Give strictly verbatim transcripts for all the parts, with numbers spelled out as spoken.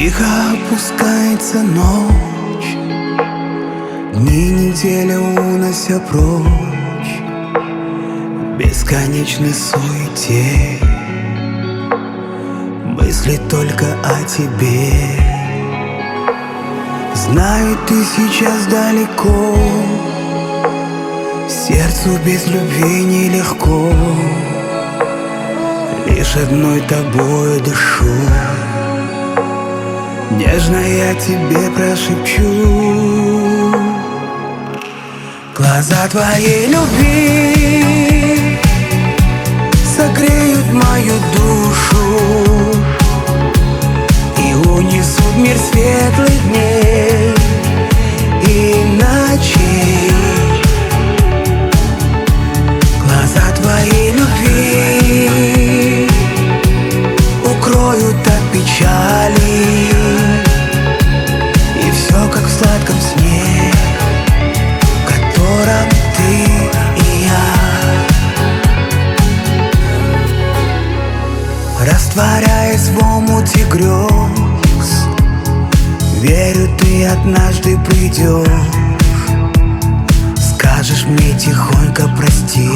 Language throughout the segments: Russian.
Тихо опускается ночь, дни недели унося прочь в бесконечной суете. Мысли только о тебе. Знаю, ты сейчас далеко, сердцу без любви нелегко. Лишь одной тобой дышу. Нежно я тебе прошепчу. Глаза твоей любви согреют мою душу и унесут в мир светлых дней и ночей. Глаза твоей любви укроют от печали, и все как в сладком сне, в котором ты и я. Растворяясь в омуте грез, верю, ты однажды придешь, скажешь мне тихонько прости,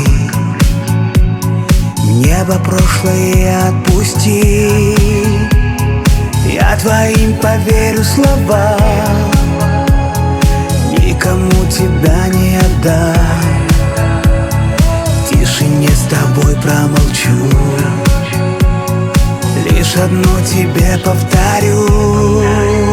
в небо прошлое отпусти. Я твоим поверю словам, никому тебя не отдам. В тишине с тобой промолчу, лишь одно тебе повторю.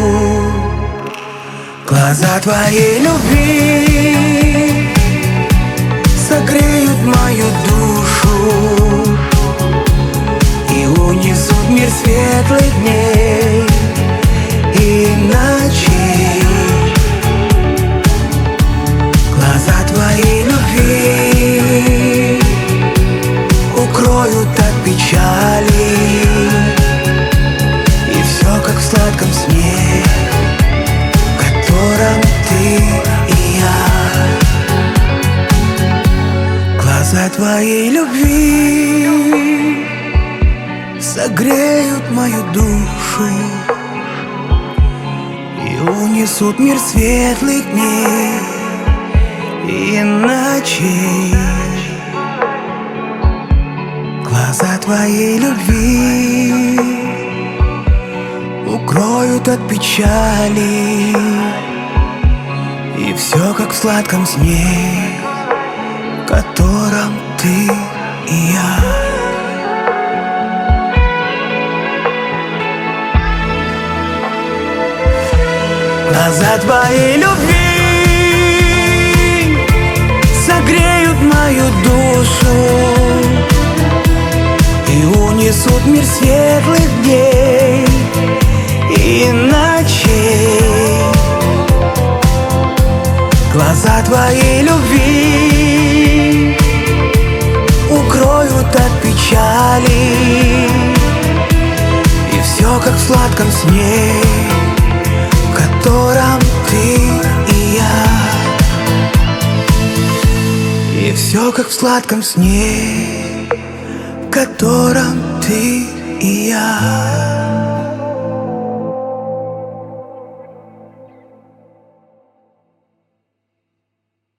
Глаза твоей любви согреют мою душу и унесут в мир светлых дней и ночей. Глаза твоей любви укроют от печали, и все как в сладком сне, в котором ты и я. Глаза твоей любви согреют мою душу и унесут в мир светлых дней и ночей. Глаза твоей любви укроют от печали, и все как в сладком сне, в котором ты и я. Глаза твоей любви согреют мою душу и унесут в мир светлых дней и ночей. Глаза твоей любви укроют от печали, и все как в сладком сне, в котором ты и я. И все как в сладком сне, в котором ты и я.